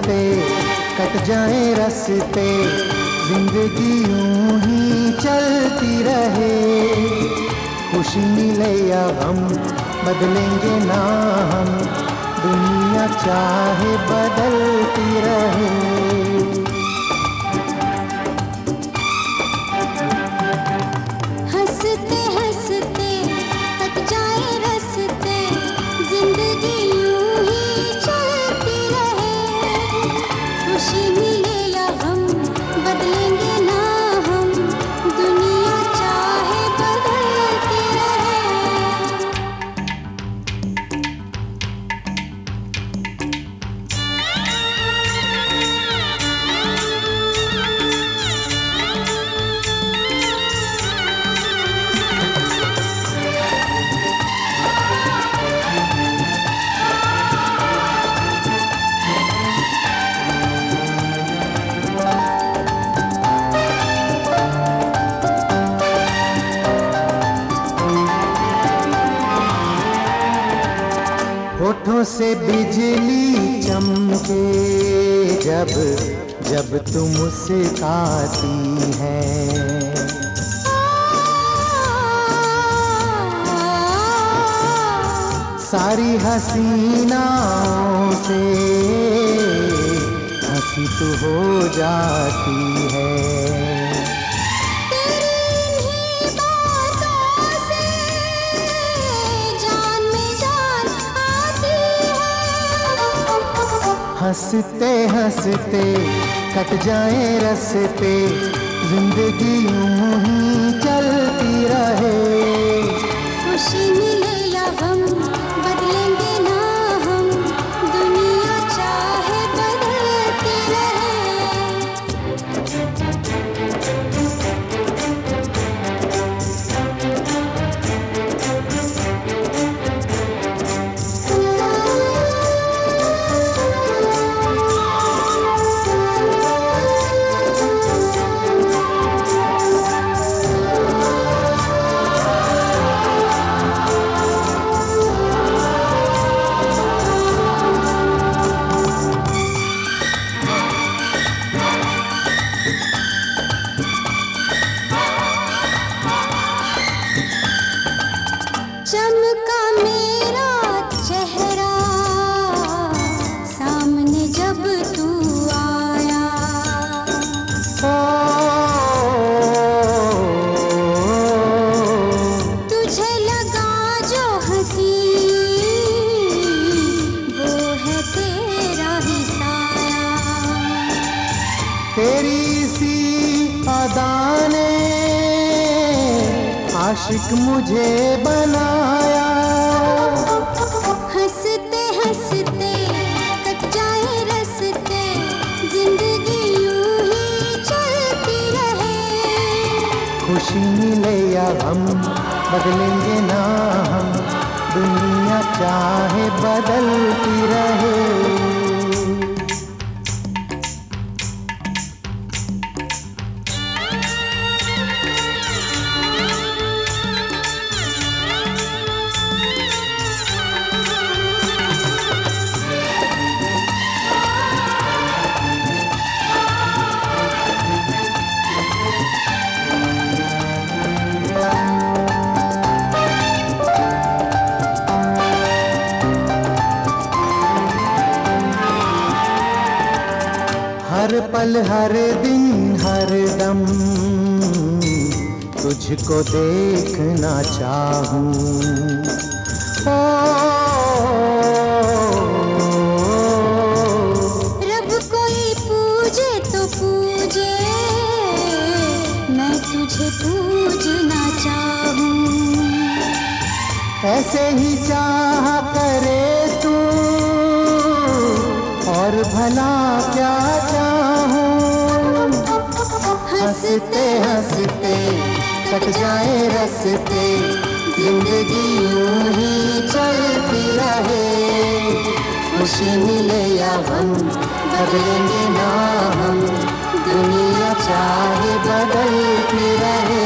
हंसते कट जाए रस्ते, जिंदगी यूं ही चलती रहे। खुशी मिले या गम बदलेंगे ना हम, दुनिया चाहे बदलती रहे। हंसते हंसते कट जाए रस्ते, जिंदगी यूं ही चलती रहे। खुशी मिले या गम बदलेंगे ना हम, दुनिया चाहे बदलती रहे। होठों से बिजली चमके जब जब तुम मुस्कुराती है। सारी हसीनाओं से हंसी तू हो जाती है। हंसते हंसते कट जाए रस्ते, जिंदगी यूं ही चलती रहे। खुशी मिले या गम बदलेंगे ना हम, दुनिया चाहे बदलती रहे। चमका मेरा चेहरा सामने जब तू आया। तुझे लगा जो हंसी वो है तेरा ही साया। तेरी सी अदा ने आशिक मुझे बनाया। हंसते हंसते कट जाए रस्ते, जिंदगी यूं ही चलती रहे। खुशी मिले या गम बदलेंगे ना हम, दुनिया चाहे बदलती रहे। हर पल हर दिन हर दम तुझको देखना चाहूं। रब कोई पूजे तो पूजे, मैं तुझे पूजना चाहूं। ऐसे ही चाह करे तू और भला क्या चाहूं। हंसते हंसते कट जाए रस्ते, जिंदगी यूं ही चलती रहे। खुशी मिले या गम बदलेंगे ना हम, दुनिया चाहे बदलती रहे।